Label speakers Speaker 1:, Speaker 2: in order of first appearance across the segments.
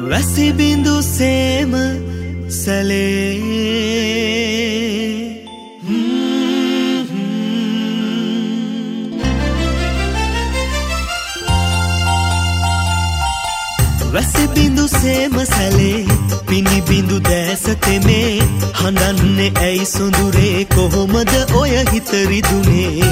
Speaker 1: වැසි බිඳු සේම සැලේ වැසි බිඳු සේම සැලේ පිනි බිඳු දැස තෙමේ හඬන්නේ ඇයි සොඳුරේ කොහොමද ඔය හිත රිදුනේ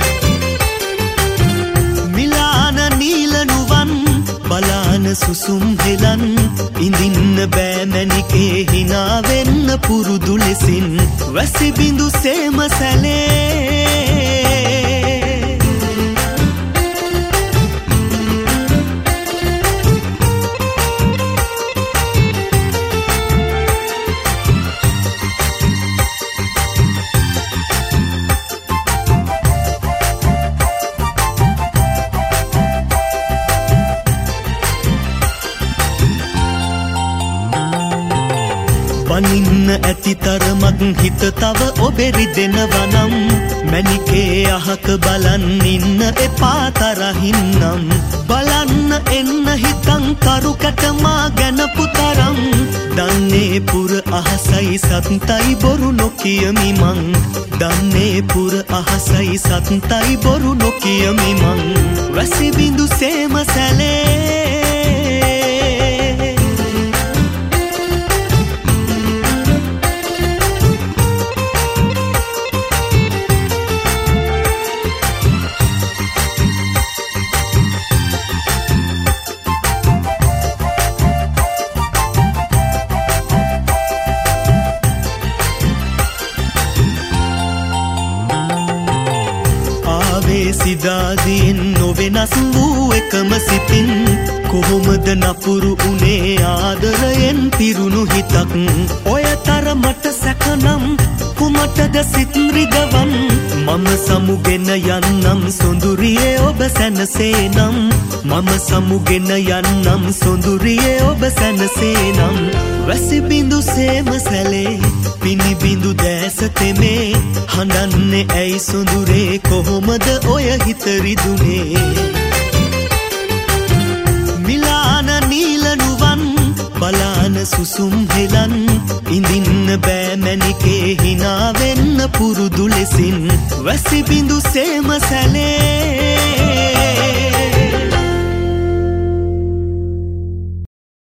Speaker 1: මිලාන නීල නුවන් බලාන සුසුම් හෙලන් ඉඳින්න බෑ මැනිකේ hina වෙන්න පුරුදු ලෙසින් වැසි බිඳු සේම සැලේ අනින්න ඇති තරමක් හිත තව ඔබෙරි දෙනවනම් මැනිකේ අහක බලන් ඉන්න එපා තරහින්නම් බලන්න එන්න හිතන් කරුකට මා ගැන පුතරම් දන්නේ පුර අහසයි සත්තයි බොරු නොකියමි මං දන්නේ පුර අහසයි සත්තයි බොරු නොකියමි මං වැසි බිඳු සේම සැලේ සිදාදීන් නොවෙනස් වූ එකම සිතින් කොහොමද නපුරු උනේ ආදරයෙන් පිරුණු හිතක් ඔය තරමට සැකනම් කුමටද සිත් රිදවන් මම සමුගෙන යන්නම් සොඳුරියේ ඔබ සැනසේනම් මම සමුගෙන යන්නම් සොඳුරියේ ඔබ සැනසේනම් වැසි බිඳු සේම සැලේ පිනි බිඳු දැස තෙමේ හඬන්නේ ඇයි සොඳුරේ කොහොමද ඔය හිත රිදුනේ මිලාන නීල නුවන් බලාන සුසුම් හෙලන් ඉඳින්න බෑ මැනිකේ hina වෙන්න පුරුදු ලෙසින් වැසි බිඳු සේම සැලේ